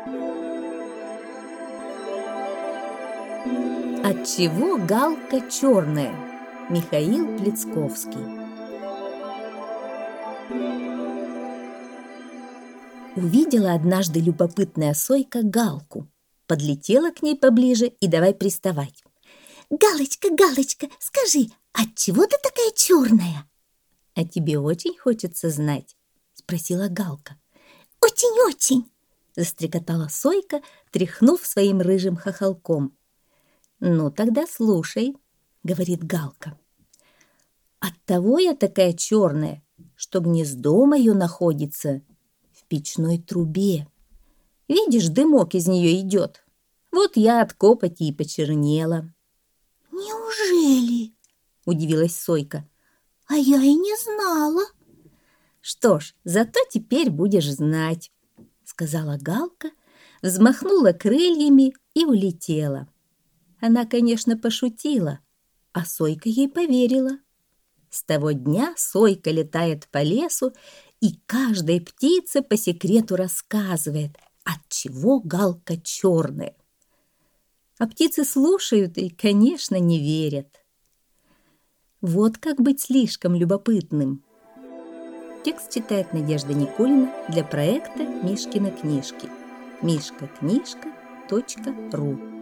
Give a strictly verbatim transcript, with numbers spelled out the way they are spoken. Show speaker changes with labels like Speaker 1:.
Speaker 1: Отчего галка черная? Михаил Плецковский. Увидела однажды любопытная сойка галку. Подлетела к ней поближе и давай приставать. «Галочка, Галочка, скажи, отчего ты такая черная?» «А тебе очень хочется знать?» — спросила галка. «Очень-очень!» — застрекотала сойка, тряхнув своим рыжим хохолком. «Ну, тогда слушай», — говорит галка. «Оттого я такая черная, что гнездо мое находится в печной трубе. Видишь, дымок из нее идет. Вот я от копоти и почернела».
Speaker 2: «Неужели?» —
Speaker 1: удивилась сойка.
Speaker 2: «А я и не знала».
Speaker 1: «Что ж, зато теперь будешь знать», — сказала галка, взмахнула крыльями и улетела. Она, конечно, пошутила, а сойка ей поверила. С того дня сойка летает по лесу и каждой птице по секрету рассказывает, отчего галка черная. А птицы слушают и, конечно, не верят. Вот как быть слишком любопытным. Текст читает Надежда Никулина для проекта «Мишкины книжки». мишка книжка точка ру